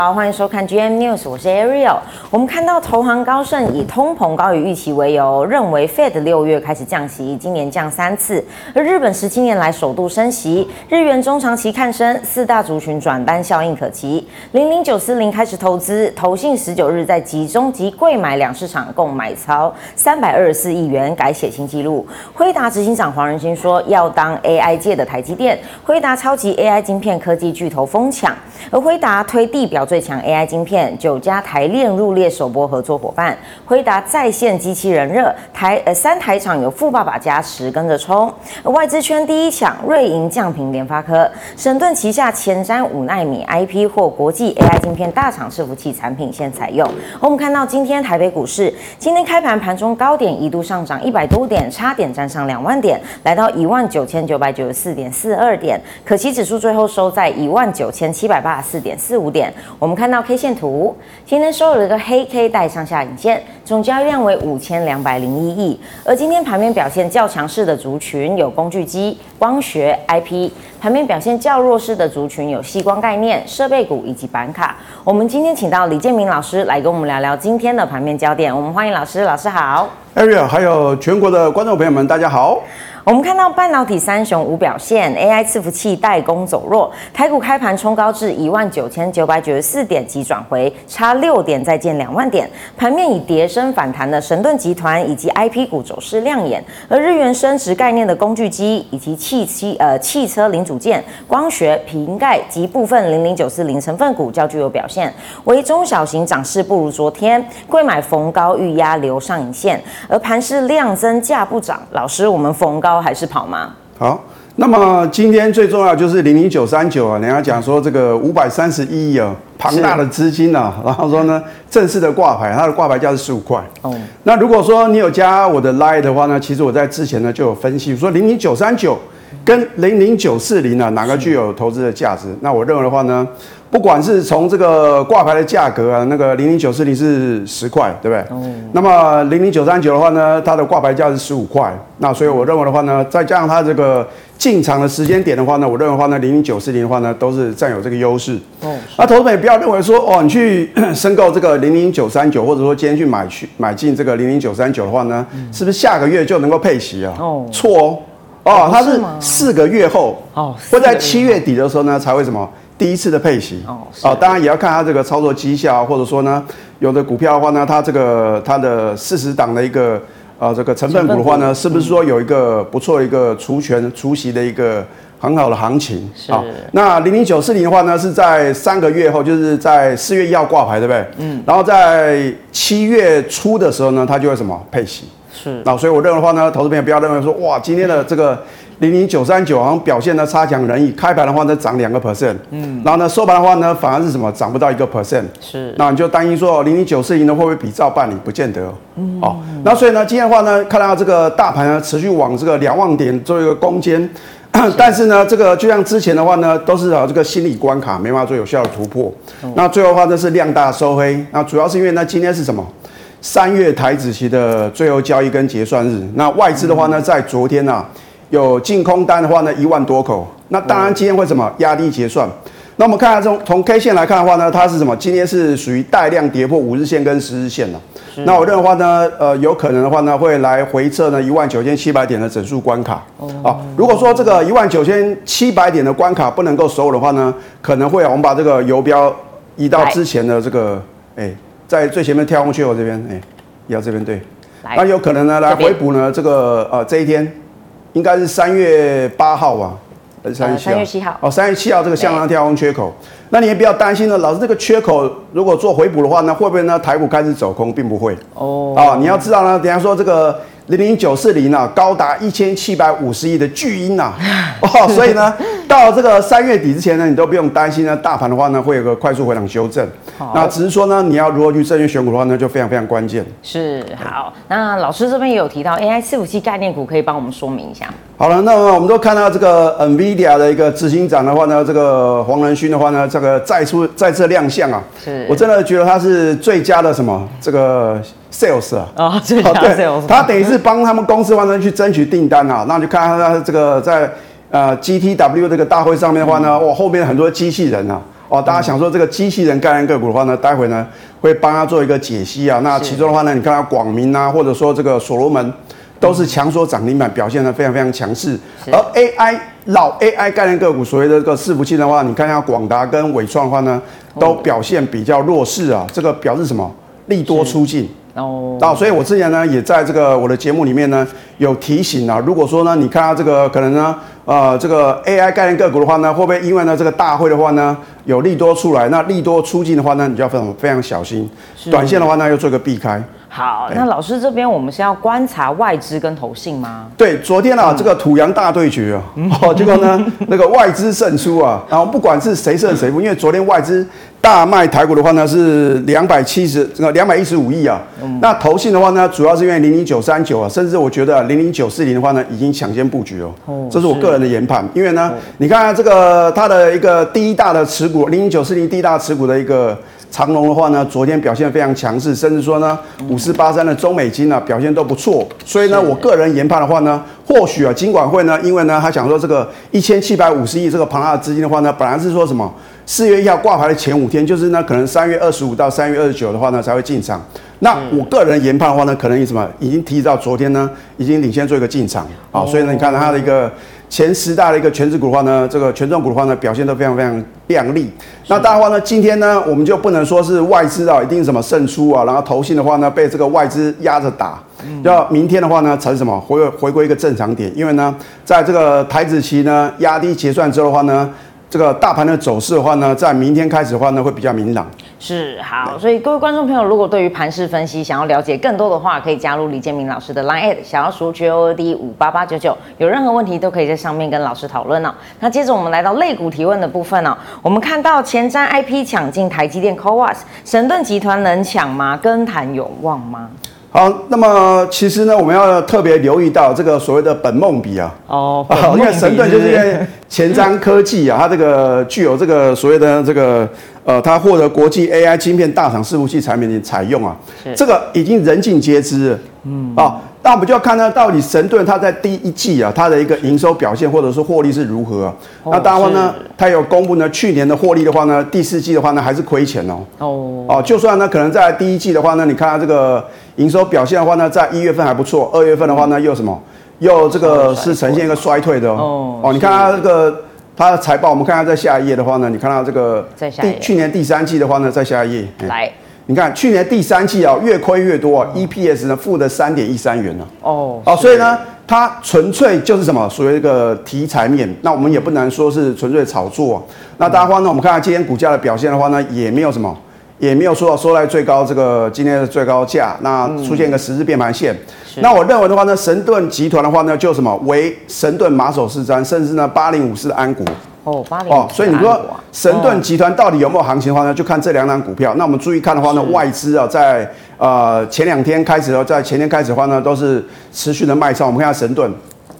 好，欢迎收看 GM News， 我是 Ariel。我们看到投行高盛以通膨高于预期为由，认为 Fed 6月开始降息，今年降3次。而日本17年来首度升息，日元中长期看升，四大族群转单效应可期。00940开始投资，投信19日在集中及柜买两市场共买超324亿元，改写新纪录。辉达执行长黄仁勋说，要当 AI 界的台积电，辉达超级 AI 晶片科技巨头疯抢，而辉达推地表最强 AI 晶片，9家台链入列首波合作伙伴。辉达在线机器人热，3台厂有富爸爸加持跟着冲。外资圈第一抢，瑞银降评联发科，神盾旗下前瞻5奈米 IP 或国际 AI 晶片大厂伺服器产品现采用。我们看到今天台北股市，今天开盘盘中高点一度上涨100多点，差点站上2万点，来到19994.42点，可期指数最后收在19784.45点。我们看到 K 线图，今天收了一个黑 K 带上下影线，总交易量为5201亿。而今天盘面表现较强势的族群有工具机、光学、IP； 盘面表现较弱势的族群有矽光概念、设备股以及板卡。我们今天请到李建明老师来跟我们聊聊今天的盘面焦点。我们欢迎老师，老师好。 Ariel， 还有全国的观众朋友们，大家好。 我们看到半导体三雄无表现 ，AI 伺服器代工走弱，台股开盘冲高至19994点即转回，差6点再见2万点。盘面以跌升反弹的神盾集团以及 IP 股走势亮眼，而日元升值概念的工具机以及汽车零组件、光学、瓶盖及部分00940成分股较具有表现，为中小型涨势不如昨天，柜买逢高预压留上影线，而盘势量增价不涨。老师，我们逢高还是跑吗？ 好，那么今天最重要就是00939啊，人家讲说这个531亿啊，庞大的资金啊，然后说呢，正式的挂牌，它的挂牌价是15块。哦，那如果说你有加我的 Line 的话呢，其实我在之前呢就有分析说00939跟00940啊，哪个具有投资的价值？那我认为的话呢，不管是从这个挂牌的价格啊，那个00940是10块，对不对？那么00939的话呢，它的挂牌价是15块。那所以我认为的话呢，再加上它这个进场的时间点的话呢，我认为的话呢，00940的话呢，都是占有这个优势。那投资者也不要认为说哦，你去申购这个00939，或者说今天去买进这个00939的话呢，是不是下个月就能够配息啊？错哦。哦，它是4个月后，会在7月底的时候呢，才会什么第一次的配息。当然也要看它这个操作绩效，或者说呢，有的股票的话呢，它的40档的一个这个成分股的话呢，是不是说有一个不错的一个除息的一个很好的行情？啊，那00940的话呢，是在3个月后，就是在4月1号挂牌，对不对？然后在7月初的时候呢，它就会什么配息。是，那所以我认为的话呢，投资朋友不要认为说哇，今天的这个00939好像表现的差强人意，开盘的话呢涨2%，然后呢收盘的话呢反而是什么涨不到1%，是，那你就担心说00940呢会不会比照办理？不见得哦。那所以呢，今天的话呢，看到这个大盘呢持续往这个2万点做一个攻坚，但是呢，这个就像之前的话呢，都是这个心理关卡没办法做有效的突破。那最后的话呢是量大收黑，那主要是因为呢今天是什么？3月台指期的最后交易跟结算日，那外资的话呢，在昨天啊有净空单的话呢1万多口，那当然今天会什么压低结算。那我们看下从 K 线来看的话呢，它是什么？今天是属于带量跌破5日线跟10日线了。那我认为的话呢，有可能的话呢，会来回测呢19700点的整数关卡。如果说这个19700点的关卡不能够守稳的话呢，可能会我们把这个游标移到之前的这个在最前面跳空缺口这边，移到这边对，那有可能呢来回补呢这个这一天，应该是3月8号吧，还是3月7号？哦，3月7号这个向上跳空缺口，那你也不要担心了，老师这个缺口如果做回补的话呢，会不会呢台股开始走空？并不会哦。你要知道呢，等一下说这个00940啊，高达1750亿的巨婴啊，所以呢，到这个3月底之前呢，你都不用担心呢，大盘的话呢会有个快速回档修正。那只是说呢，你要如何去正确选股的话呢，就非常非常关键。 是好，那老师这边也有提到 AI 伺服器概念股，可以帮我们说明一下。 好了，那么我们都看到这个 NVIDIA 的一个执行长的话呢，这个黄仁勋的话呢，这个再次亮相啊，我真的觉得他是最佳的什么这个 sales 啊， 最佳 sales， 他等于是帮他们公司去争取订单啊，那就看他这个在GTW 这个大会上面的话呢，哇，后面很多机器人啊。 哦，大家想说这个机器人概念个股的话呢，待会呢会帮他做一个解析啊。那其中的话呢，你看到广明啊，或者说这个所罗门，都是强缩涨停板，表现得非常非常强势。而 老 AI 概念个股，所谓的这个伺服器的话，你看一下广达跟伟创的话呢，都表现比较弱势啊。这个表示什么？利多出尽。所以我之前呢也在这个我的节目里面呢有提醒啊，如果说呢你看到这个可能呢这个 AI 概念个股的话呢，会不会因为呢这个大会的话呢有利多出来，那利多出尽的话呢，你就要非常小心，短线的话呢要做一个避开。 好，那老师这边我们是要观察外资跟投信吗？ 对，昨天这个土洋大对决啊，结果呢那个外资胜出啊，然后不管是谁胜谁负，因为昨天外资大卖台股的话呢是215亿啊，那投信的话呢主要是因为00939啊，甚至我觉得00940的话呢已经抢先布局哦，这是我个人的研判，因为呢你看这个它的一个第一大的持股00940第一大持股的一个长荣的话呢，昨天表现非常强势，甚至说呢5483的中美金呢表现都不错，所以呢我个人研判的话呢，或许金管会呢，因为呢他想说这个1750亿这个庞大的资金的话呢，本来是说什么4月1号挂牌的前5天，就是呢可能3月25到3月29的话呢才会进场。那我个人研判的话呢，可能已经提早昨天呢已经领先做一个进场啊，所以呢你看它的一个前10大的一个权值股的话呢，这个权重股的话呢表现都非常非常亮丽。那当然的话呢，今天呢我们就不能说是外资一定什么胜出啊，然后投信的话呢被这个外资压着打，要明天的话呢才是什么回归一个正常点，因为呢在这个台指期呢压低结算之后的话呢，这个大盘的走势的话呢，在明天开始的话呢，会比较明朗。 是好，所以各位观众朋友，如果对于盘势分析想要了解更多的话，可以加入李建明老师的 Line@ 小老鼠 GOD58899，有任何问题都可以在上面跟老师讨论哦。那接着我们来到类股提问的部分哦，我们看到前瞻 IP 抢进台积电 CoWoS， 神盾集团能抢吗？跟谈有望吗？ 好，那么其实呢，我们要特别留意到这个所谓的本梦比啊，因为神盾就是因为前瞻科技啊，它这个具有这个所谓的这个它获得国际 AI 晶片大厂伺服器产品的采用啊，这个已经人尽皆知了，那我们就要看呢，到底神盾它在第一季啊，它的一个营收表现或者说获利是如何啊？那当然呢，它有公布呢，去年的获利的话呢，第4季的话呢还是亏钱哦。就算呢可能在第一季的话呢，你看它这个营收表现的话呢，在1月份还不错，2月份的话呢又什么？又这个是呈现一个衰退的你看它这个它的财报，我们看它在下一页的话呢，你看到这个去年第3季的话呢，在下一页来。 你看去年第3季越亏越多，EPS 呢负的3.13元了。所以呢，它纯粹就是什么属于一个题材面，那我们也不能说是纯粹炒作。那当然的话呢，我们看看今天股价的表现的话呢，也没有什么，也没有说收在最高这个今天的最高价，那出现一个10日变盘线。那我认为的话呢，神盾集团的话呢，就什么为神盾马首是瞻，甚至呢8054的安国。所以你说神盾集团到底有没有行情的话呢？就看这2档股票。那我们注意看的话呢，外资在前2天开始在前天开始的话呢，都是持续的卖超。我们看下神盾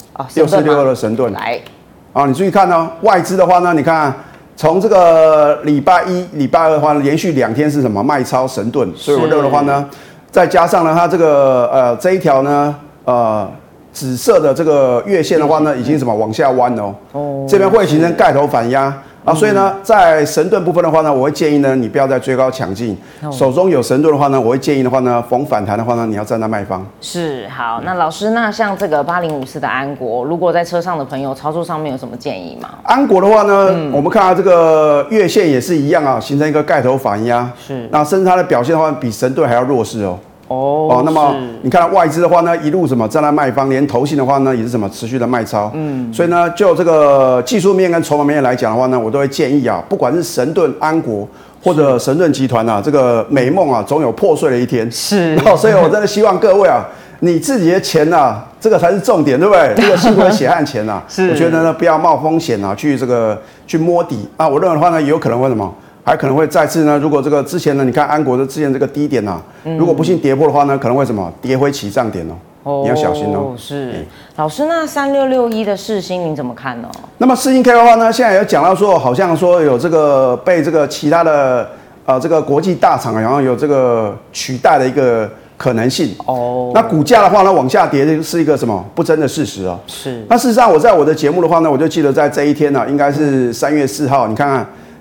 6462的神盾来你注意看外资的话呢，你看从这个礼拜1、礼拜2的话呢，连续2天是什么卖超神盾，所以我认为的话呢，再加上呢它这个这一条呢紫色的这个月线的话呢，已经什么往下弯了这边会形成盖头反压所以呢，在神盾部分的话呢，我会建议呢，你不要再追高抢进，手中有神盾的话呢，我会建议的话呢，逢反弹的话呢，你要站在卖方。 是好，那老师，那像这个8054的安国，如果在车上的朋友操作上面有什么建议吗？ 安国的话呢，我们看到这个月线也是一样形成一个盖头反压，那甚至它的表现的话，比神盾还要弱势那么你看外资的话呢，一路什么站在卖方，连投信的话呢也是什么持续的卖超，所以呢，就这个技术面跟筹码面来讲的话呢，我都会建议不管是神盾、安国或者神盾集团这个美梦总有破碎的一天。所以我真的希望各位你自己的钱这个才是重点，对不对？这个辛苦的血汗钱我觉得呢不要冒风险去摸底我认为的话呢，也有可能会什么？还可能会再次呢，如果这个之前呢，你看安国的之前这个低点如果不幸跌破的话呢，可能会什么跌回起涨点你要小心是老师，那3661的世芯您怎么看呢？ 那么世芯 K 的话呢，现在有讲到说，好像说有这个被这个其他的这个国际大厂好像有这个取代的一个可能性那股价的话呢，往下跌是一个什么不争的事实那事实上我在我的节目的话呢，我就记得在这一天应该是3月4号，你看看。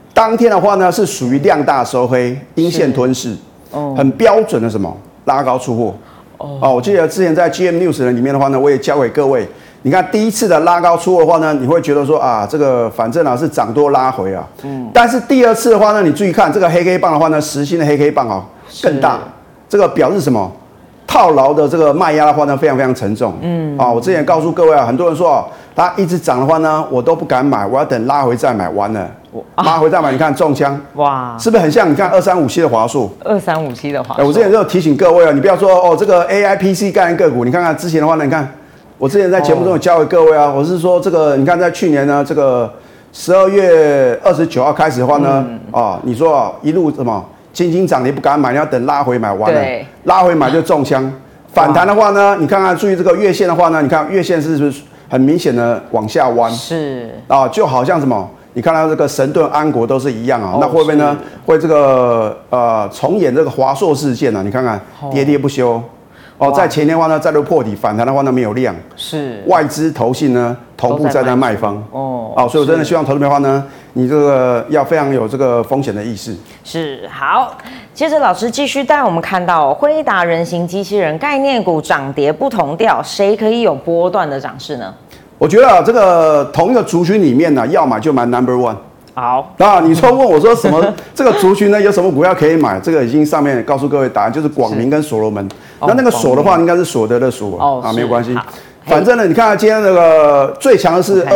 当天的话呢是属于量大收黑，阴线吞噬，很标准的什么拉高出货。我记得之前在 GM News 里面的话呢，我也教给各位，你看第一次的拉高出货的话呢，你会觉得说啊，这个反正是涨多拉回啊。但是第二次的话呢，你注意看这个黑 K 棒的话呢，实心的黑 K 棒更大，这个表示什么？套牢的这个卖压的话呢，非常非常沉重。我之前告诉各位很多人说它一直涨的话呢，我都不敢买，我要等拉回再买。完了，拉回再买，你看中枪，哇，是不是很像？你看2357的华硕 ，2357的华硕。 我之前就有提醒各位你不要说这个 AIPC 概念个股，你看看之前的话呢，你看我之前在节目中有教给各位我是说这个，你看在去年呢，这个12月29号开始的话呢，你说一路什么？轻轻涨你不敢买，你要等拉回买完了，拉回买就中枪。反弹的话呢，你看看注意这个月线的话呢，你看月线是不是很明显的往下弯？ 是就好像什么，你看到这个神盾、安国都是一样那会不会呢？会这个重演这个华硕事件你看看跌跌不休。在前天的话呢，再度破底反弹的话呢，没有量，是外资投信呢同步在那卖方所以我真的希望投资者的话呢，你这个要非常有这个风险的意识。 是好，接着老师继续带我们看到辉达人形机器人概念股涨跌不同调，谁可以有波段的涨势呢？ 我觉得这个同一个族群里面呢，要买就买 number one。 好， 你说问我说什么这个族群呢有什么股票可以买？这个已经上面告诉各位答案，就是广明跟所罗门。那个所的话应该是所得的所没有关系。反正呢，你看今天那个最强的是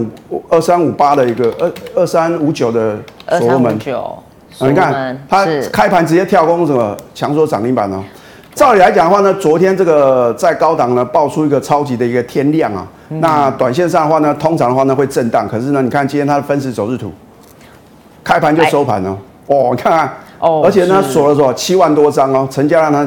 2358的一个2359的所罗门。你看它开盘直接跳空什么强缩涨停板照理来讲的话呢，昨天这个在高档呢爆出一个超级的一个天量那短线上的话呢，通常的话呢会震荡，可是呢，你看今天它的分时走日图，开盘就收盘了你看看而且呢锁了7万多张成交量呢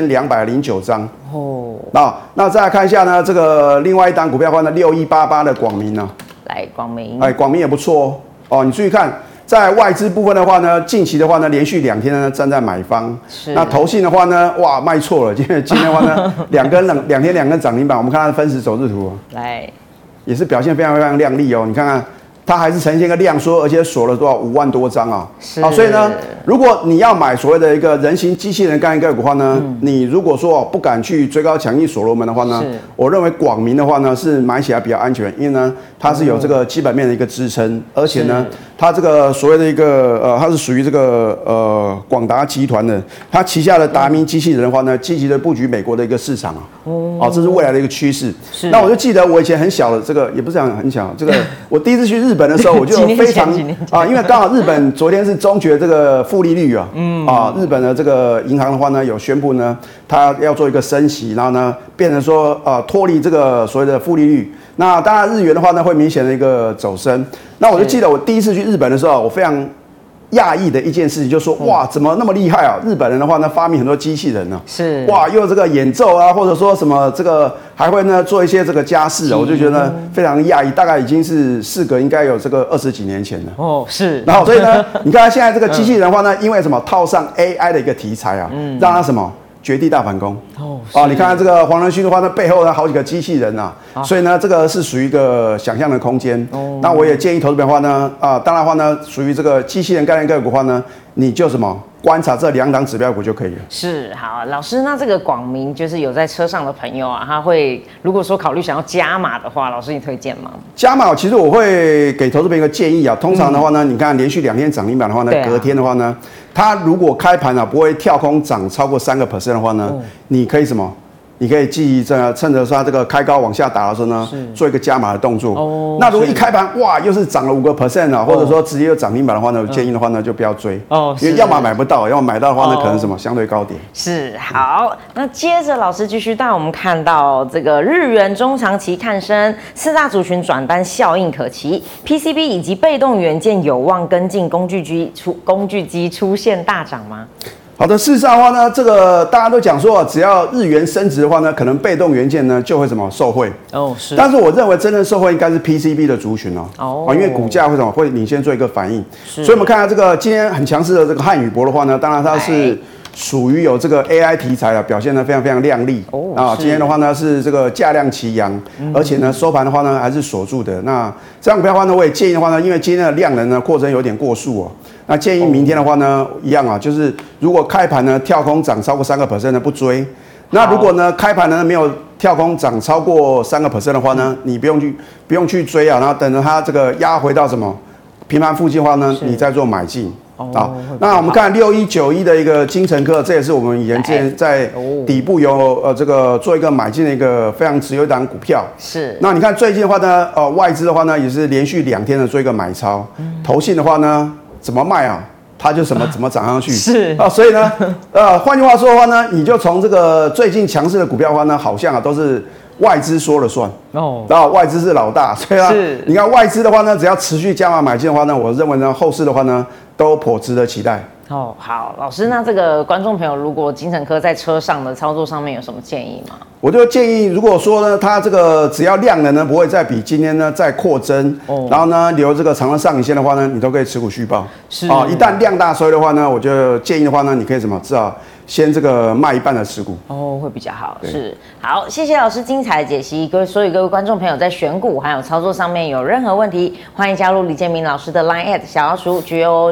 7209张那再来看一下呢，这个另外一档股票的话呢，6188的广明来广明， 广明也不错你注意看。在外资部分的话呢，近期的话呢，连续2天呢站在买方。那投信的话呢，哇卖错了，今天的话呢，两天两根涨停板。我们看它的分时走日图来， 也是表现非常非常亮丽你看看，它还是呈现一个量缩，而且锁了多少5万多张所以呢，如果你要买所谓的一个人形机器人概念个股的话呢，你如果说不敢去追高强硬所罗门的话呢，我认为广明的话呢是买起来比较安全，因为呢它是有这个基本面的一个支撑，而且呢它这个所谓的一个它是属于这个广达集团的，它旗下的达明机器人的话呢，积极的布局美国的一个市场这是未来的一个趋势。那我就记得我以前很小的这个也不是很小，这个我第一次去日本的时候，我就非常因为刚好日本昨天是终结这个负利率日本的这个银行的话呢有宣布呢，它要做一个升息，然后呢变成说脱离这个所谓的负利率。那当然日元的话呢会明显的一个走升。那我就记得我第一次去日本的时候，我非常讶异的一件事情，就是说哇，怎么那么厉害日本人的话呢，发明很多机器人是哇，又有这个演奏或者说什么这个还会呢做一些这个家事我就觉得非常讶异，大概已经是事隔应该有这个20几年前了是。 然后所以呢，你看现在这个机器人的话呢，因为什么套上 AI 的一个题材让它什么绝地大反攻你看看这个黄仁勋的话呢，背后呢好几个机器人所以呢这个是属于一个想象的空间那我也建议投资者的话呢当然的话呢，属于这个机器人概念个股的话呢，你就什么观察这2档指标股就可以了。 是好，老师，那这个广明就是有在车上的朋友他会如果说考虑想要加码的话，老师你推荐吗？ 加码其实我会给投资者一个建议通常的话呢，你看连续2天涨停板的话呢，隔天的话呢，它如果开盘不会跳空涨超过3% 的话呢，你可以什么？你可以趁着它这个开高往下打的时候呢，做一个加码的动作。那如果一开盘哇又是涨了5% 或者说直接有涨停板的话呢，我建议的话呢就不要追因为要么买不到，要么买到的话呢可能什么相对高点。 是好，那接着老师继续带我们看到这个日元中长期看升，4大族群转单效应可期 ，PCB 以及被动元件有望跟进工具机出现大涨吗？ 好的，事实上的话呢，这个大家都讲说只要日元升值的话呢，可能被动元件呢就会什么受惠是。 但是我认为真正受惠应该是 PCB 的族群因为股价会什么会领先做一个反应。所以我们看到这个今天很强势的这个汉语博的话呢，当然它是属于有这个 AI 题材的，表现得非常非常亮丽。今天的话呢是这个价量齐扬，而且呢收盘的话呢还是锁住的。那这样股票的话呢，我也建议的话呢，因为今天的量能呢扩增有点过速哦，那建议明天的话呢一样啊，就是如果开盘呢跳空涨超过3% 呢不追。那如果呢开盘呢没有跳空涨超过3% 的话呢，你不用去追啊，然后等着它这个压回到什么平盘附近的话呢，你再做买进。那我们看6191的一个精诚科，这也是我们以前之前在底部有这个做一个买进的一个非常持有一档股票。 是。 那你看最近的话呢，外资的话呢也是连续2天的做一个买超，投信的话呢怎么卖啊？它就怎么涨上去是所以呢，换句话说的话呢，你就从这个最近强势的股票的话呢，好像都是外资说了算然后外资是老大，所以啊，你看外资的话呢，只要持续加码买进的话呢，我认为呢，后市的话呢，都颇值得期待。 好，老师，那这个观众朋友如果精诚科在车上的操作上面有什么建议吗？ 我就建议，如果说呢，它这个只要量能呢不会再比今天呢再扩增，然后呢留这个长的上影线的话呢，你都可以持股续报。一旦量大衰的话呢，我就建议的话呢，你可以至少先这个卖一半的持股会比较好。是好，谢谢老师精彩的解析。所以各位观众朋友在选股还有操作上面有任何问题，欢迎加入李建明老师的 Line@ 小老鼠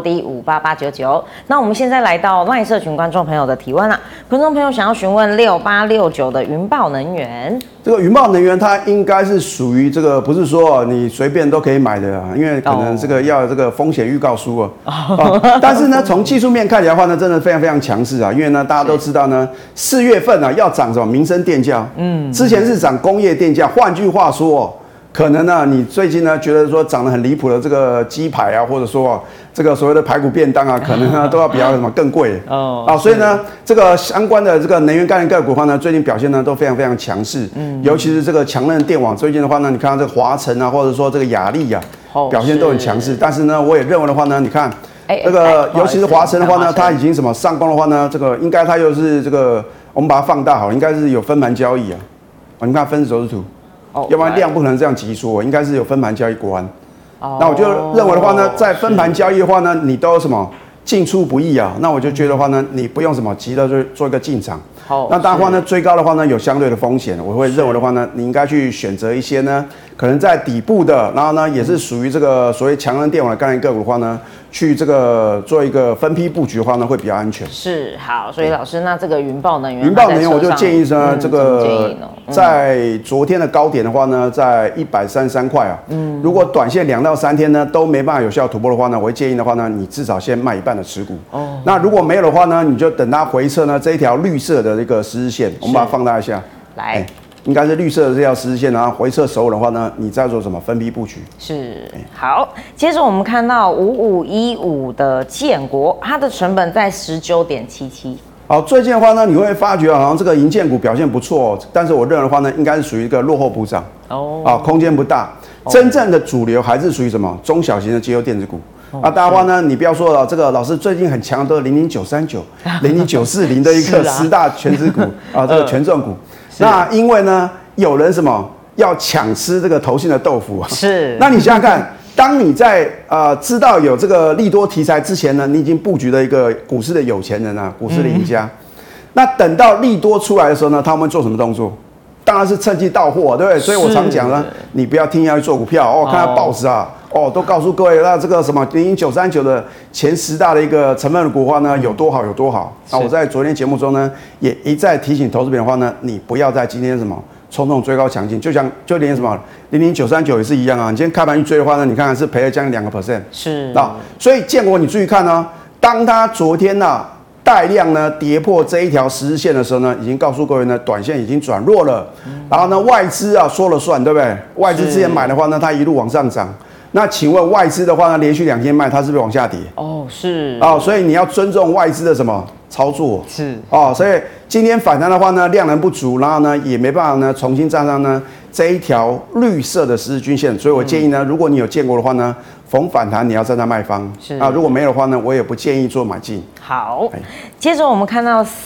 GOOD58899。那我们现在来到 Line 社群观众朋友的提问啦。观众朋友想要询问6869的云豹能源， 这个云豹能源它应该是属于这个，不是说你随便都可以买的因为可能这个要这个风险预告书但是呢，从技术面看起来的话呢，真的非常非常强势因为呢，大家都知道呢，4月份要涨什么民生电价，之前是涨工业电价，换句话说可能呢，你最近呢觉得说涨得很离谱的这个鸡排啊，或者说这个所谓的排骨便当啊，可能呢都要比较什么更贵所以呢，这个相关的这个能源概念个股的话呢，最近表现呢都非常非常强势，尤其是这个强韧电网，最近的话呢，你看到这个华城啊，或者说这个亚力啊，表现都很强势。但是呢，我也认为的话呢，你看这个尤其是华城的话呢，它已经什么上攻的话呢，这个应该它又是这个我们把它放大好了，应该是有分盘交易你看分时走势图。要不然量不可能这样急缩，应该是有分盘交易过安。那我就认为的话呢，在分盘交易的话呢，你都有什么进出不易那我就觉得的话呢，你不用什么急的做一个进场。那当然的话呢，追高的话呢有相对的风险，我会认为的话呢，你应该去选择一些呢，可能在底部的，然后呢也是属于这个所谓强韧电网的概念个股的话呢，去这个做一个分批布局的话呢，会比较安全。 是好，所以老师，那这个云豹能源， 我就建议呢，这个在昨天的高点的话呢，在133块如果短线2到3天呢都没办法有效突破的话呢，我会建议的话呢，你至少先卖一半的持股。那如果没有的话呢，你就等它回撤呢，这一条绿色的一个十日线，我们把它放大一下， 来。 应该是绿色的这条十日线，然后回撤守稳的话呢，你再做什么分批布局？ 是好。接着我们看到5515的建国，它的成本在19.77。 好，最近的话呢，你会发觉好像这个营建股表现不错但是我认为的话呢，应该是属于一个落后补涨空间不大。真正的主流还是属于什么中小型的绩优电子股。大家话呢，你不要说了，这个老师最近很强的都是00939、00940的一个10大全指股这个权重股。那因为呢，有人什么要抢吃这个投信的豆腐是。 那你想想看，当你在知道有这个利多题材之前呢，你已经布局了一个股市的有钱人股市的赢家。那等到利多出来的时候呢，他们会做什么动作？当然是趁机到货，对不对？所以我常讲呢，你不要听要去做股票看到报纸都告诉各位，那这个什么00939的前10大的一个成分的股的话呢，有多好有多好。那我在昨天节目中呢，也一再提醒投资者的话呢，你不要在今天什么冲动追高强劲，就连什么00939也是一样你今天开盘一追的话呢，你看看是赔了将近2%。 是所以建国你注意看当他昨天带量呢跌破这一条10日线的时候呢，已经告诉各位呢，短线已经转弱了。然后呢，外资说了算，对不对？外资之前买的话呢，它一路往上涨。那请问外资的话呢，连续2天卖，它是不是往下跌？ 是所以你要尊重外资的什么操作？ 是所以今天反弹的话呢，量能不足，然后呢也没办法呢重新站上呢这一条绿色的10日均线。所以我建议呢，如果你有见过的话呢，逢反弹你要站在卖方。如果没有的话呢，我也不建议做买进。 好，接着我们看到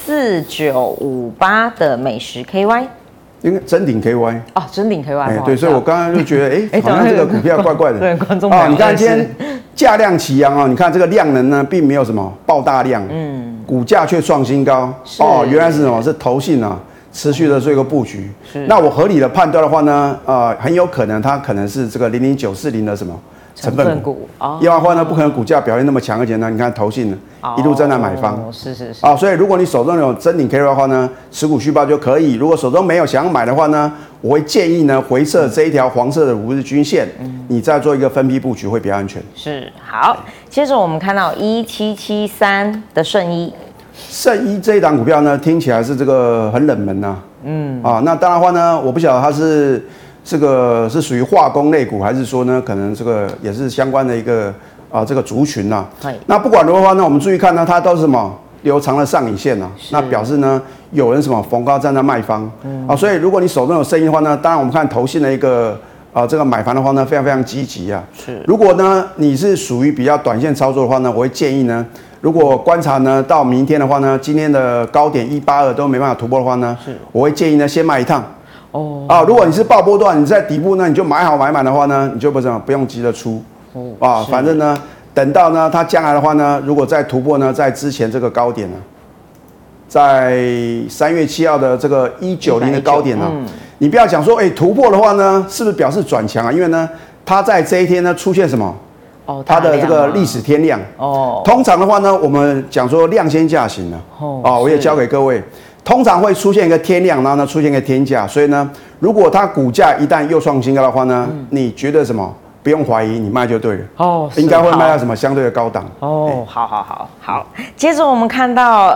4958的美食 KY。 因为臻鼎 KY 臻鼎 KY 对，所以我刚刚就觉得好像这个股票怪怪的。 对，观众你看今天价量齐扬啊，你看这个量能呢，并没有什么爆大量，股价却创新高哦，原来是什么？是投信啊，持续的做一个布局。那我合理的判断的话呢，很有可能它可能是这个00940的什么？成分股，要不然的话呢，不可能股价表现那么强，而且呢，你看投信呢一路在那买方， 是所以如果你手中有真顶 K 的话呢，持股续报就可以。如果手中没有想要买的话呢，我会建议呢回撤这一条黄色的5日均线，你再做一个分批布局会比较安全。 是好，接着我们看到1773的圣一这一档股票呢，听起来是这个很冷门呐，那当然的话呢，我不晓得它是。这个是属于化工类股，还是说呢，可能这个也是相关的一个这个族群呐？那不管如何的话呢，我们注意看呢，它都是什么留长了上影线啊，那表示呢有人什么逢高站在卖方所以如果你手中有生意的话呢，当然我们看投信的一个这个买盘的话呢，非常非常积极啊。如果呢你是属于比较短线操作的话呢，我会建议呢，如果观察呢到明天的话呢，今天的高点182都没办法突破的话呢，我会建议呢先卖一趟。如果你是爆波段，你在底部呢，你就买好买满的话呢，你就不用急着出反正呢，等到呢它将来的话呢，如果再突破呢，在之前这个高点呢，在3月7号的这个190的高点你不要讲说，突破的话呢，是不是表示转强啊？因为呢，它在这一天呢出现什么？它的这个历史天量通常的话呢，我们讲说量先价行了我也教给各位。通常会出现一个天量，然后呢出现一个天价，所以呢，如果它股价一旦又创新高的话呢，你觉得什么？不用怀疑，你卖就对了。应该会卖到什么相对的高档。 好。接着我们看到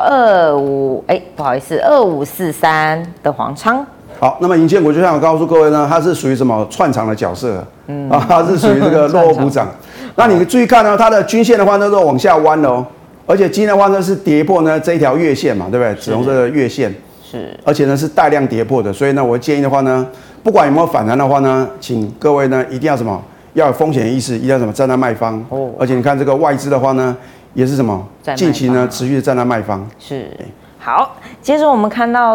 2543的黄昌。 好，那么银建股就像我告诉各位呢，它是属于什么串场的角色它是属于这个落后补涨。那你注意看呢，它的均线的话呢都往下弯了而且今天的话呢是跌破呢这一条月线嘛，对不对？紫红色的月线而且呢是带量跌破的，所以呢我建议的话呢，不管有没有反弹的话呢，请各位呢一定要什么，要有风险意识，一定要什么站在卖方而且你看这个外资的话呢，也是什么，近期呢持续的站在卖方。 好，接着我们看到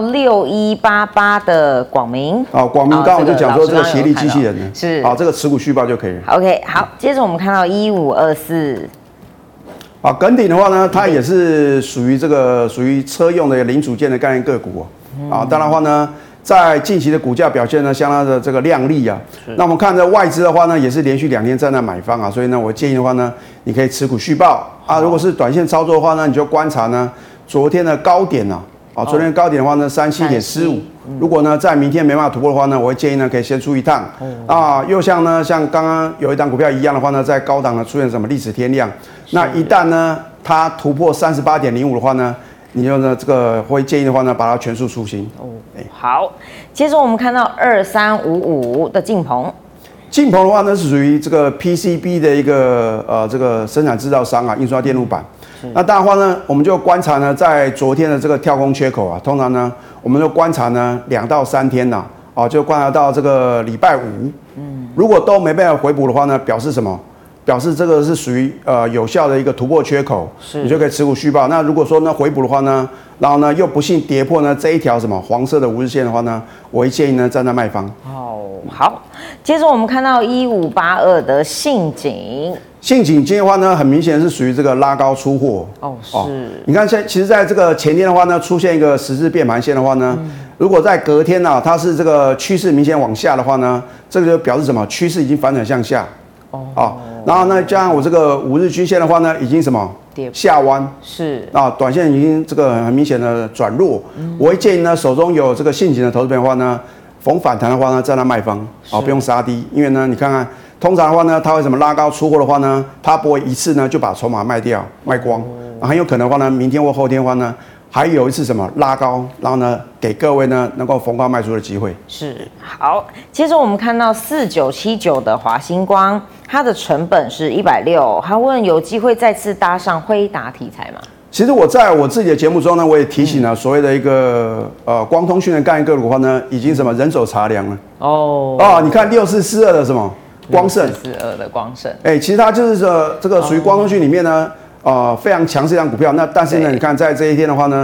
6188的广明。 广明刚刚我就讲说这个协力机器人呢，这个持股续报就可以了。 OK， 好，接着我们看到1524。 耿鼎的话呢，它也是属于车用的零组件的概念个股当然的话呢，在近期的股价表现呢，相当的这个亮丽那我们看着外资的话呢，也是连续2天站在买方所以呢，我建议的话呢，你可以持股续报如果是短线操作的话呢，你就观察呢昨天的高点昨天的高点的话呢37.45，如果呢在明天没办法突破的话呢，我会建议呢可以先出一趟又像刚刚有一档股票一样的话呢，在高档呢出现什么历史天量，那一旦呢它突破38.05的话呢，你就呢这个会建议的话呢，把它全数出清好，接着我们看到2355的晋鹏。 晋鹏的话呢是属于这个 PCB 的一个这个生产制造商印刷电路板。那当然的话呢，我们就观察呢，在昨天的这个跳空缺口通常呢，我们就观察呢2到3天就观察到这个礼拜5，如果都没办法回补的话呢，表示什么？表示这个是属于有效的一个突破缺口，你就可以持股续报。那如果说呢回补的话呢，然后呢又不幸跌破呢这一条什么黄色的5日线的话呢，我会建议呢站在卖方。 好， 接着我们看到1582的信景。 信景今天的话呢，很明显是属于这个拉高出货你看其实在这个前天的话呢，出现一个十字变盘线的话呢，如果在隔天它是这个趋势明显往下的话呢，这个就表示什么？趋势已经反转向下然后呢，加上我这个5日均线的话呢，已经什么下弯短线已经这个很明显的转弱。我会建议呢，手中有这个信景的投资者的话呢，逢反弹的话呢，站在卖方不用杀低，因为呢，你看看。通常的话呢，它为什么拉高出货的话呢？它不会一次呢就把筹码卖光，很有可能的话呢，明天或后天的话呢，还有一次什么拉高，然后呢给各位呢能够逢高卖出的机会。 好，接着我们看到4979的华星光，它的成本是160，他问有机会再次搭上辉达题材吗？ 其实我在我自己的节目中呢，我也提醒了所谓的一个光通讯的概念个股的话呢，已经什么人手茶凉了你看6442的什么？光盛 6442的光盛， 其实它就是这个属于光通讯里面呢，非常强势一张股票。那但是呢，你看在这一天的话呢，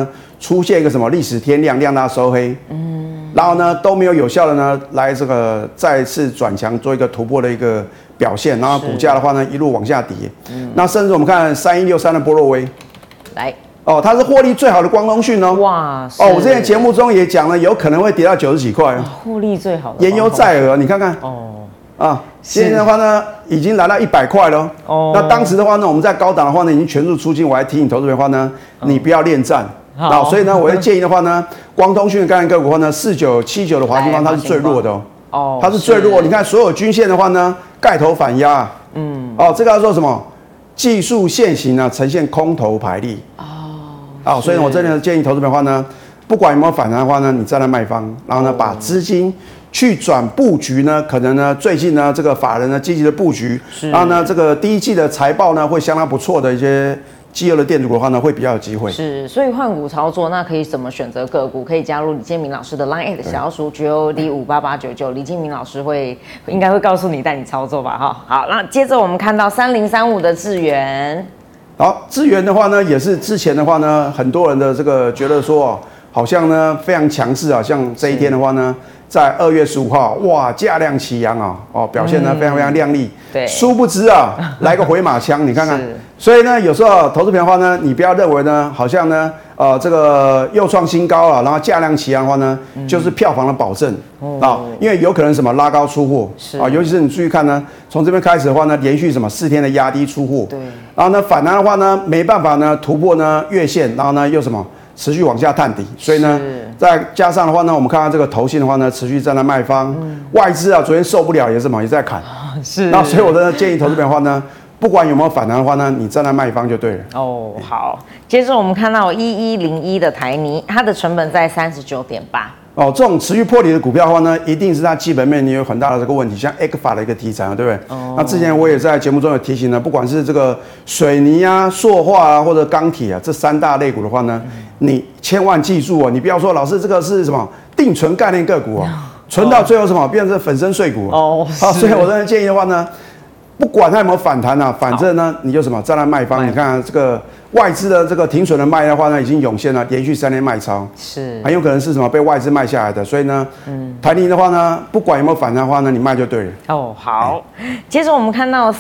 出现一个什么历史天量量大收黑，然后呢都没有有效的呢来这个再次转强做一个突破的一个表现，然后股价的话呢一路往下跌，那甚至我们看3163的波若威， 来。 它是获利最好的光通讯哦。哇！我之前节目中也讲了，有可能会跌到90几块。 获利最好的。 言犹在耳，你看看。现在的话呢，已经来到100块了。那当时的话呢，我们在高档的话呢，已经全数出金。我还提醒投资者的话呢，你不要恋战。所以呢，我会建议的话呢，光通讯的概念个股的话呢，4979的华金光它是最弱的哦。它是最弱。你看所有均线的话呢，盖头反压。这个要做什么？技术线型呢呈现空头排列。所以我这里建议投资者的话呢，不管有没有反弹的话呢，你站在卖方，然后呢把资金去转布局呢，可能呢最近呢这个法人呢积极的布局，然后呢这个第一季的财报呢会相当不错的一些绩优的电子股的话呢会比较有机会。 是，所以换股操作那可以怎么选择个股？可以加入李建明老师的 Line@ 小鼠 GOD58899，李建明老师应该会告诉你带你操作吧哈。好，那接着我们看到3035的智原。 好，智原的话呢，也是之前的话呢，很多人的这个觉得说，好像呢非常强势啊，像这一天的话呢，在2月15号，哇，价量齐扬啊，表现呢非常非常亮丽。对，殊不知啊，来个回马枪，你看看。所以呢，有时候投资品的话呢，你不要认为呢，好像呢，这个又创新高了，然后价量齐扬的话呢，就是票房的保证因为有可能什么拉高出货尤其是你注意看呢，从这边开始的话呢，连续什么4天的压低出货，对，然后呢反弹的话呢，没办法呢突破呢月线，然后呢又什么持续往下探底，所以呢，再加上的话呢，我们看到这个投信的话呢，持续站在卖方，外资啊昨天受不了也是什么也在砍，是，那所以我的建议投资品的话呢。不管有没有反弹的话呢，你站在卖方就对了。 好，接着我们看到1101的台泥，它的成本在39.8。 这种持续破底的股票的话呢，一定是它基本面你有很大的这个问题，像 ECFA 的一个题材对不对？那之前我也在节目中有提醒呢，不管是这个水泥啊、塑化啊或者钢铁啊这3大类股的话呢，你千万记住你不要说老师这个是什么定存概念个股存到最后什么变成粉身碎骨所以我真的建议的话呢。不管它有没有反弹反正呢，你就什么站在卖方。你看这个外资的这个停损的卖的话呢，已经涌现了连续3天卖超，是很有可能是什么被外资卖下来的。所以呢，台泥的话呢，不管有没有反弹的话呢，你卖就对了。 好。接着我们看到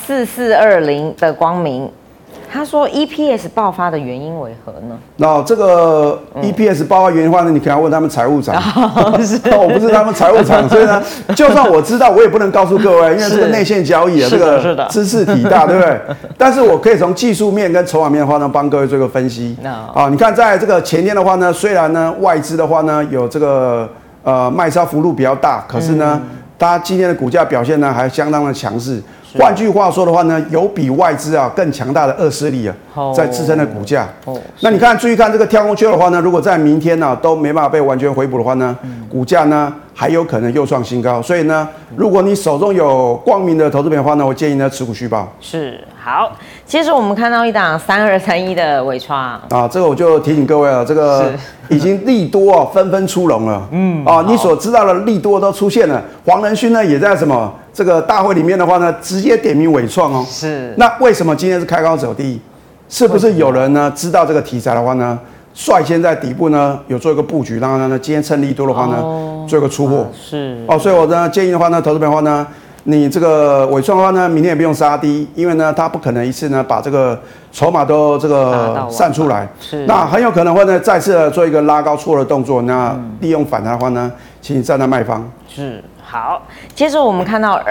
4420的光明。他说 EPS 爆发的原因为何呢？ 那这个 EPS 爆发原因的话呢，你可能要问他们财务长。我不是他们财务长，所以呢，就算我知道，我也不能告诉各位，因为这个内线交易这个知识体大，对不对？但是我可以从技术面跟筹码面的话呢，帮各位做个分析。你看在这个前天的话呢，虽然呢外资的话呢有这个卖超幅度比较大，可是呢，它今天的股价表现呢还相当的强势。换句话说的话呢，有比外资更强大的恶势力在支撑的股价。那你看，注意看这个跳空缺的话呢，如果在明天都没办法被完全回补的话呢，股价呢还有可能又创新高。所以呢，如果你手中有光明的投资品的话呢，我建议呢持股续报。 是，好。接着我们看到一档3231的伟创这个我就提醒各位了，这个已经利多纷纷出笼了。你所知道的利多都出现了。黄仁勋呢也在什么这个大会里面的话呢，直接点名伟创是。那为什么今天是开高走低？是不是有人呢知道这个题材的话呢，率先在底部呢有做一个布局，然后呢今天趁利多的话呢做一个出货？是。所以我呢建议的话呢，投资者的话呢。你这个伟创的话呢，明天也不用杀低，因为呢，它不可能一次呢把这个筹码都这个散出来，是。那很有可能会呢再次做一个拉高出的动作，那利用反弹的话呢，请你站在卖方。 是，好。接着我们看到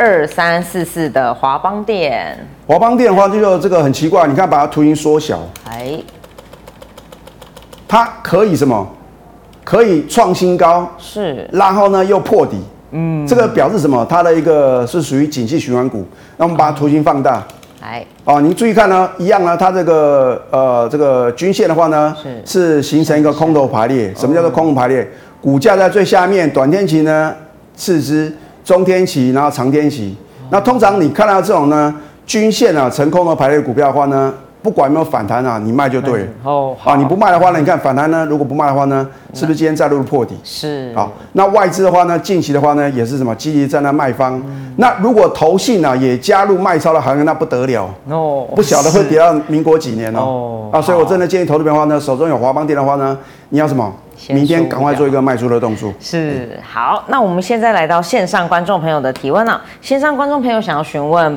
2344的华邦电， 华邦电的话就这个很奇怪，你看把它图形缩小，它可以什么？可以创新高，是，然后呢又破底。这个表示什么？它的一个是属于景气循环股。那我们把它图形放大，您注意看呢，一样呢，它这个均线的话呢，是形成一个空头排列。什么叫做空头排列？股价在最下面，短天期呢次之，中天期，然后长天期。那通常你看到这种呢均线呈空头排列的股票的话呢， 不管有没有反弹啊，你卖就对了。 哦， 你不卖的话呢，你看反弹呢，如果不卖的话呢，是不是今天再度破底？ 是。 那外资的话呢，近期的话呢，也是什么积极在那卖方。那如果投信啊也加入卖超的行业，那不得了哦，不晓得会跌到民国几年哦。所以我真的建议投资朋友的话呢，手中有华邦电的话呢，你要什么？明天赶快做一个卖出的动作。 是。好，那我们现在来到线上观众朋友的提问了。线上观众朋友想要询问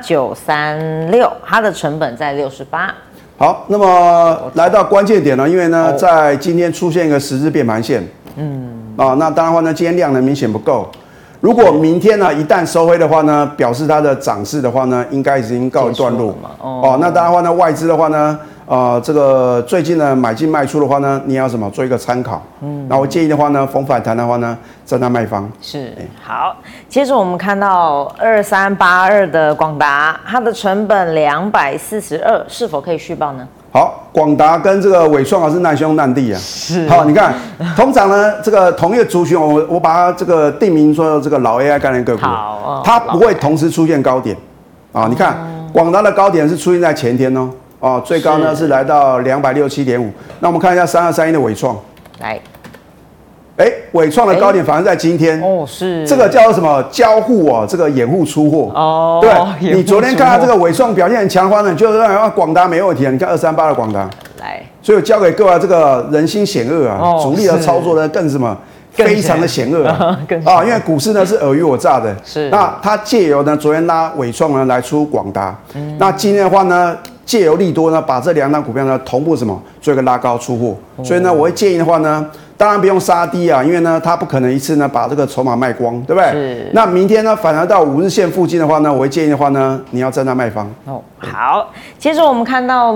8936，它的成本在68。 好，那么来到关键点了，因为呢，在今天出现一个10日变盘线。那当然的话呢，今天量呢明显不够。如果明天呢一旦收黑的话呢，表示它的涨势的话呢，应该已经告一段落。那当然的话呢，外资的话呢，这个最近呢买进卖出的话呢，你要什么做一个参考。那我建议的话呢，逢反弹的话呢，站在卖方。 是。好，接着我们看到2382的广达，它的成本242，是否可以续报呢？ 好，广达跟这个伟创是难兄难弟啊。 是。 好，你看，通常呢，这个同一个族群，我把它这个定名说这个老 AI 概念个股，它不会同时出现高点你看，广达的高点是出现在前天最高呢是来到267.5。那我们看一下3231的伟创， 来。 伟创的高点反而在今天是这个叫做什么交互这个掩护出货对，你昨天看到这个伟创表现很强的话呢，你就让广达没问题你看238的广达来， 所以我教给各位这个人心险恶主力的操作呢更什么非常的险恶因为股市呢是尔虞我诈的， 是那他借由呢昨天拉伟创呢来出广达，那今天的话呢借由利多呢把这2档股票呢同步什么做一个拉高出货，所以呢我会建议的话呢。当然不用杀低因为呢，它不可能一次呢把这个筹码卖光，对不对？ 是。 那明天呢，反而到5日线附近的话呢，我会建议的话呢，你要站在卖方。 好。接着我们看到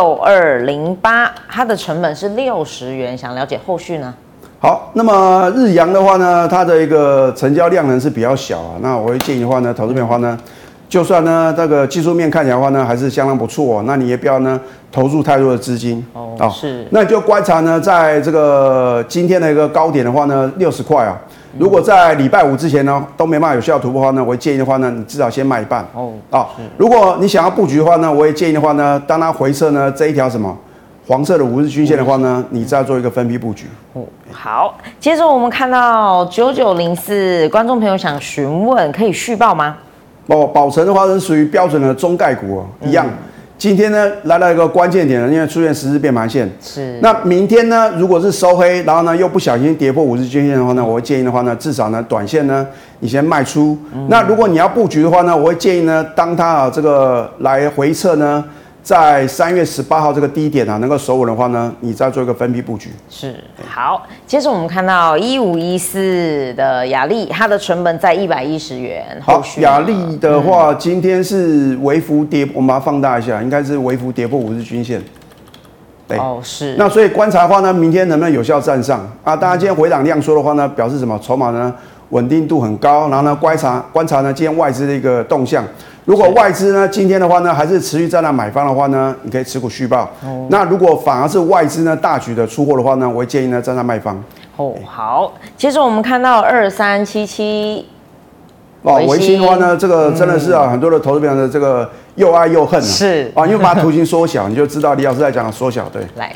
6208，它的成本是60元，想了解后续呢？ 好，那么日阳的话呢，它的一个成交量呢是比较小那我会建议的话呢，投资的话呢。就算呢，这个技术面看起来的话呢，还是相当不错那你也不要呢投入太多的资金是。 那你就观察呢，在这个今天的一个高点的话呢，60块如果在礼拜5之前呢都没办法有效突破的话呢，我会建议的话呢，你至少先卖一半如果你想要布局的话呢，我也建议的话呢，当它回撤呢这一条什么黄色的5日均线的话呢，你再做一个分批布局。 好，接着我们看到9904，观众朋友想询问，可以续报吗？ 宝成的话是属于标准的中概股一样。今天呢来到一个关键点因为出现10日变盘线。 是。 那明天呢，如果是收黑，然后呢又不小心跌破5日均线的话呢，我会建议的话呢，至少呢短线呢你先卖出。那如果你要布局的话呢，我会建议呢，当它这个来回撤呢。在3月18号这个低点能够守稳的话呢，你再做一个分批布局。 是。好，接着我们看到1514的雅力，它的成本在110元。 好，雅力的话，今天是微幅跌，我们把它放大一下，应该是微幅跌破5日均线。 是。 那所以观察的话呢，明天能不能有效站上当然今天回档量缩的话呢，表示什么？筹码呢稳定度很高，然后呢观察呢今天外资的一个动向。如果外资呢今天的话呢还是持续在那买方的话呢，你可以持股续报。那如果反而是外资呢大举的出货的话呢，我会建议呢站在卖方。 好，接着我们看到2377。 微星的话呢，这个真的是很多的投资朋友的这个又爱又恨是因为把图形缩小，你就知道李老师在讲的缩小。对， 来，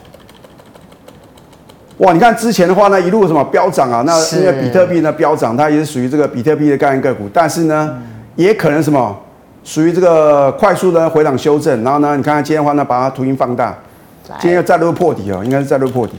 哇，你看之前的话呢，一路什么飙涨那因为比特币呢飙涨，它也是属于这个比特币的概念个股，但是呢，也可能什么属于这个快速的回档修正，然后呢，你看看今天的话呢，把它图形放大，今天又再度破底应该是再度破底。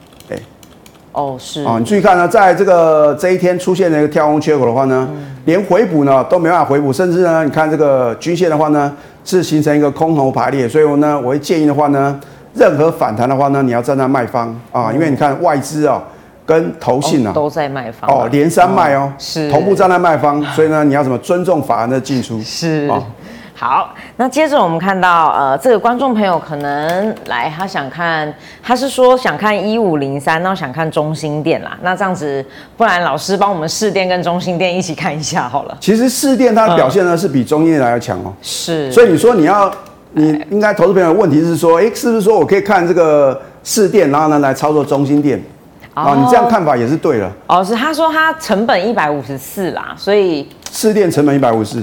是你注意看呢，在这一天出现的一个跳空缺口的话呢，连回补呢都没办法回补，甚至呢，你看这个均线的话呢，是形成一个空头排列，所以我会建议的话呢，任何反弹的话呢，你要站在卖方因为你看外资跟投信都在卖方连三卖是同步站在卖方，所以呢，你要怎么尊重法人的进出是。好，那接着我们看到，这个观众朋友可能来，他是说想看1503，然后想看中兴电啦。那这样子，不然老师帮我们士电跟中兴电一起看一下好了。 其实士电它的表现呢是比中兴电来的强是。 所以你说你应该投资朋友的问题是说，是不是说我可以看这个士电，然后呢来操作中兴电？你这样看法也是对了。 是他说他成本154啦，所以士电成本154。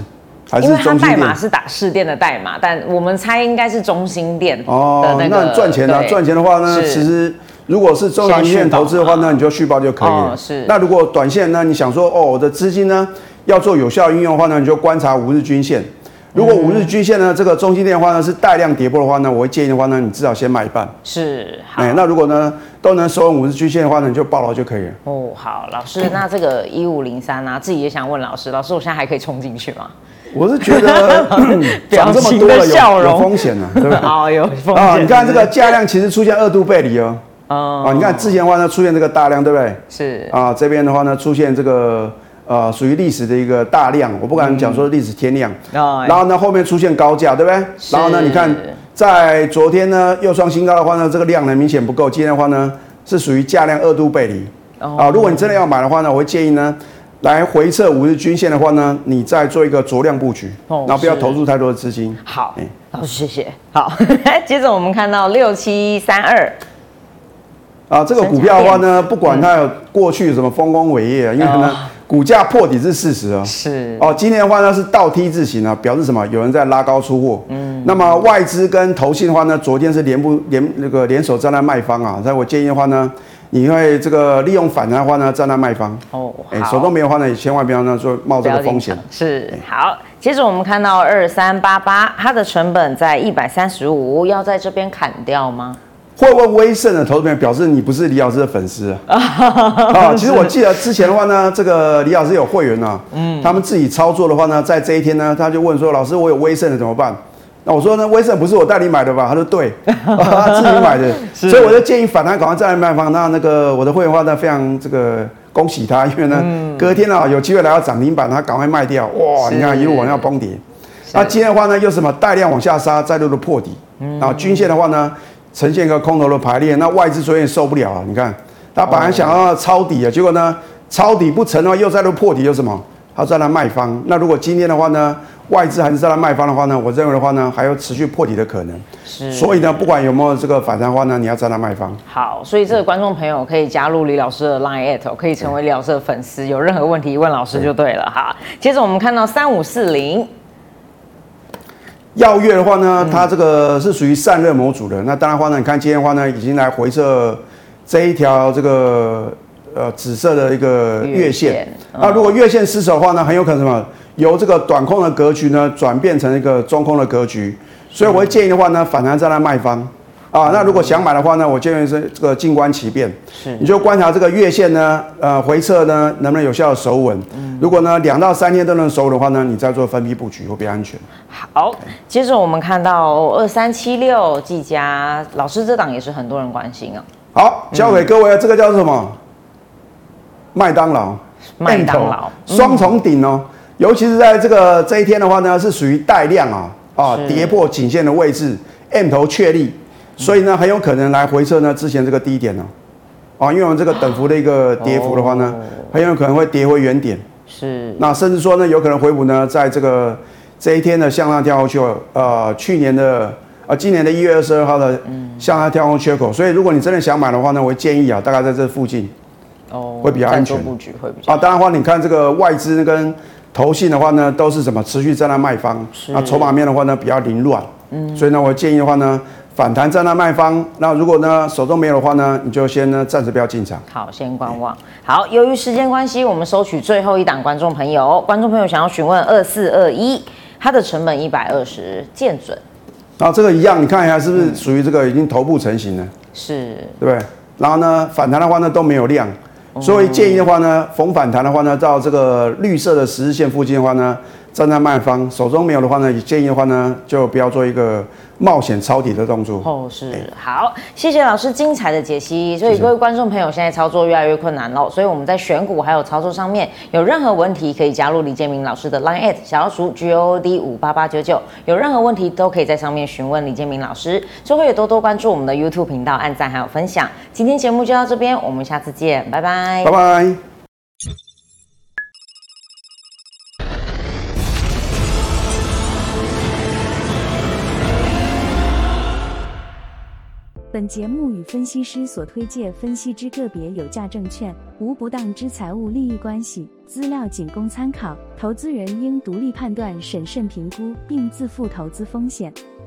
还是因为它中心店？ 代码是打市电的代码，但我们猜应该是中心店的那个。 那赚钱啊！赚钱的话呢，其实如果是中长线投资的话呢，你就续报就可以了。 是。 那如果短线呢，你想说我的资金呢要做有效运用的话呢，你就观察5日均线。如果5日均线呢，这个中心店的话呢是带量跌破的话呢，我会建议的话呢，你至少先买一半。 是。 那如果呢都能守稳5日均线的话呢，你就抱牢就可以了。 好，老师，那这个1503啊，自己也想问老师，我现在还可以冲进去吗？ 我是觉得涨这么多了有风险啊，对不对？ 有风险。 你看这个价量其实出现2度背离哦。你看之前的话呢出现这个大量，对不对？ 是。 这边的话呢出现这个属于历史的一个大量，我不敢讲说历史天量。然后呢后面出现高价，对不对？然后呢你看在昨天呢又创新高的话呢，这个量呢明显不够，今天的话呢是属于价量2度背离。如果你真的要买的话呢，我会建议呢。来回测5日均线的话呢，你再做一个酌量布局，然后不要投入太多的资金。 好，老师谢谢。好，接着我们看到6732。 这个股票的话呢，不管它有过去什么丰功伟业，因为呢股价破底是事实哦。 是。 今天的话呢是倒 T 字形啊，表示什么？有人在拉高出货。那么外资跟投信的话呢，昨天是联手站在卖方啊，所以我建议的话呢。你会这个利用反弹的话呢，站在卖方手中没有的话呢，也千万不要呢做冒这个风险。 是好，接着我们看到2388，它的成本在135，要在这边砍掉吗？ 会问威盛的投资朋友表示你不是李老师的粉丝其实我记得之前的话呢，这个李老师有会员他们自己操作的话呢，在这一天呢，他就问说，老师我有威盛的怎么办？那我说呢，威盛不是我带你买的吧？他说对，他自己买的，所以我就建议反弹赶快再来卖方。那个我的会员的话呢，非常这个恭喜他，因为呢隔天有机会来到涨停板，他赶快卖掉，哇！你看一路往下崩跌。那今天的话呢，又什么带量往下杀，再度的破底。均线的话呢，呈现一个空头的排列。那外资昨天也受不了了，你看他本来想要抄底结果呢抄底不成的话，又再度破底，有什么？他在那卖方。那如果今天的话呢？外资还是在那卖方的话呢，我认为的话呢，还有持续破底的可能。所以呢，不管有没有这个反弹的话呢，你要在那卖方。 好，所以这个观众朋友可以加入李老师的 Line@， 可以成为李老师的粉丝，有任何问题问老师就对了哈。接着我们看到3540， 耀月的话呢，它这个是属于散热模组的。那当然的话呢，你看今天的话呢，已经来回测这一条这个紫色的一个月线。那如果月线失守的话呢，很有可能什么？由这个短空的格局呢，转变成一个中空的格局，所以我会建议的话呢，反弹在那卖方那如果想买的话呢，我建议是这个静观其变，你就观察这个月线呢，回撤呢能不能有效的守稳。如果呢2到3天都能守稳的话呢，你再做分批布局会比较安全。 好，接着我们看到2376技嘉，老师这档也是很多人关心好，交给各位，这个叫什么？麦当劳双重顶哦。尤其是在这一天的话呢，是属于带量跌破颈线的位置 ，M 头确立，所以呢很有可能来回测呢之前这个低点因为我们这个等幅的一个跌幅的话呢，很有可能会跌回原点。 是。 那甚至说呢，有可能回补呢，在这一天的向上跳空缺口，今年的1月22号的向上跳空缺口，所以如果你真的想买的话呢，我会建议大概在这附近，会比较安全。 布局会比较当然的话，你看这个外资跟投信的话呢，都是什么持续在那卖方，那筹码面的话呢比较凌乱，所以呢，我建议的话呢，反弹在那卖方，那如果呢手中没有的话呢，你就先呢暂时不要进场， 好，先观望。好，由于时间关系，我们收取最后一档观众朋友，想要询问2421，它的成本120，见准。 这个一样，你看一下是不是属于这个已经头部成型了？ 是， 对不对？然后呢，反弹的话呢都没有量。所以建议的话呢，逢反弹的话呢，到这个绿色的10日线附近的话呢，站在卖方，手中没有的话呢，也建议的话呢，就不要做一个冒险抄底的动作。 是好，谢谢老师精彩的解析。所以各位观众朋友，现在操作越来越困难了，所以我们在选股还有操作上面有任何问题，可以加入李建明老师的 Line@ 小老鼠 GOD58899，有任何问题都可以在上面询问李建明老师。最后也多多关注我们的 YouTube 频道，按赞还有分享。今天节目就到这边，我们下次见，拜拜， 拜拜。 本本节目与分析师所推介分析之个别有价证券无不当之财务利益关系，资料仅供参考，投资人应独立判断、审慎评估，并自负投资风险。